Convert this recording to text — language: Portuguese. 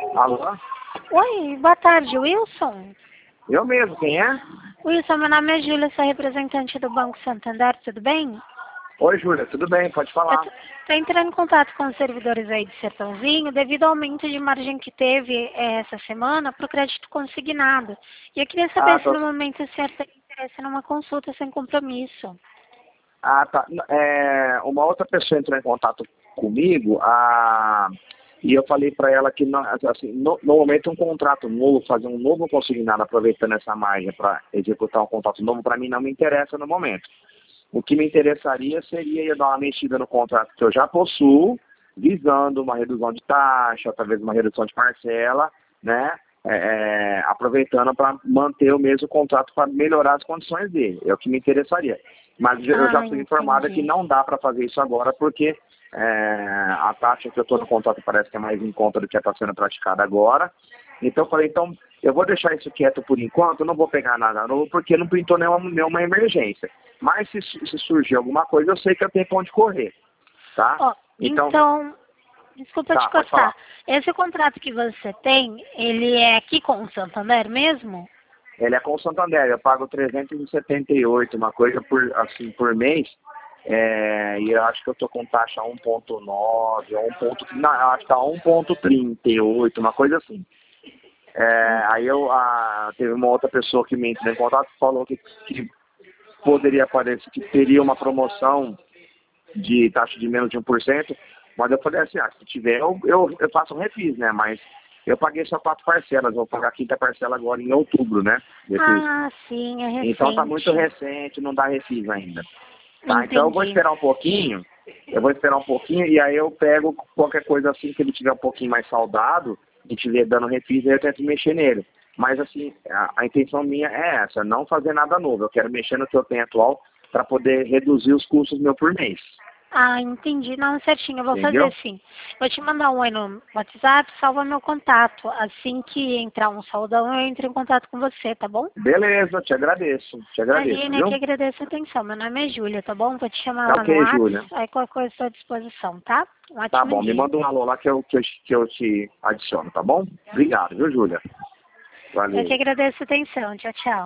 Alô? Oi, boa tarde, Wilson. Eu mesmo, quem é? Wilson, meu nome é Júlia, sou representante do Banco Santander, tudo bem? Oi, Júlia, tudo bem? Pode Eu falar. tô entrando em contato com os servidores aí de Sertãozinho devido ao aumento de margem que teve essa semana para o crédito consignado. E eu queria saber se Tô... no momento o senhor tem interesse numa consulta sem compromisso. Tá. Uma outra pessoa entrou em contato comigo, e eu falei para ela que assim, no momento um contrato novo, fazer um novo consignado aproveitando essa margem para executar um contrato novo, para mim não me interessa no momento. O que me interessaria seria eu dar uma mexida no contrato que eu já possuo, visando uma redução de taxa, talvez uma redução de parcela, né? Aproveitando para manter o mesmo contrato para melhorar as condições dele. É o que me interessaria. Mas eu já fui informada que Entendi. não dá para fazer isso agora, porque a taxa que eu estou no contrato parece que é mais em conta do que está sendo praticada agora. Então eu falei, eu vou deixar isso quieto por enquanto, eu não vou pegar nada novo, porque não pintou nenhuma emergência. Mas se surgir alguma coisa, eu sei que eu tenho pra onde correr, tá? Ó, então, desculpa te Pode falar. cortar. Esse contrato que você tem, ele é aqui com o Santander mesmo? Ele é com o Santander, eu pago 378, uma coisa por mês, e eu acho que eu tô com taxa 1,9, ou não, eu acho que tá 1,38, uma coisa assim. Aí teve uma outra pessoa que me entrou em contato e falou que poderia aparecer, que teria uma promoção de taxa de menos de 1%, mas eu falei assim, se tiver, eu faço um refis, né? Mas eu paguei só 4 parcelas, vou pagar a quinta parcela agora em outubro, né? Sim, é recente. Então tá muito recente, não dá refis ainda. Tá? Entendi. Então eu vou esperar um pouquinho, e aí eu pego qualquer coisa assim que ele tiver um pouquinho mais saudado, e tiver dando refis, aí eu tento mexer nele. Mas assim, a intenção minha é essa, não fazer nada novo. Eu quero mexer no que eu tenho atual para poder reduzir os custos meu por mês. Entendi. Não, certinho, eu vou Entendeu? fazer sim. Vou te mandar um oi no WhatsApp, salva meu contato. Assim que entrar um saudão, eu entro em contato com você, tá bom? Beleza, te agradeço, Imagina, eu que viu? agradeço a atenção. Meu nome é Júlia, tá bom? Vou te chamar Tá lá no ok, Júlia. WhatsApp, aí qualquer coisa estou à disposição, tá? Um Tá ótimo bom, me dia. manda um alô lá que eu te adiciono, tá bom? Obrigado, viu, Júlia? Eu que Valeu. agradeço a atenção. Tchau, tchau.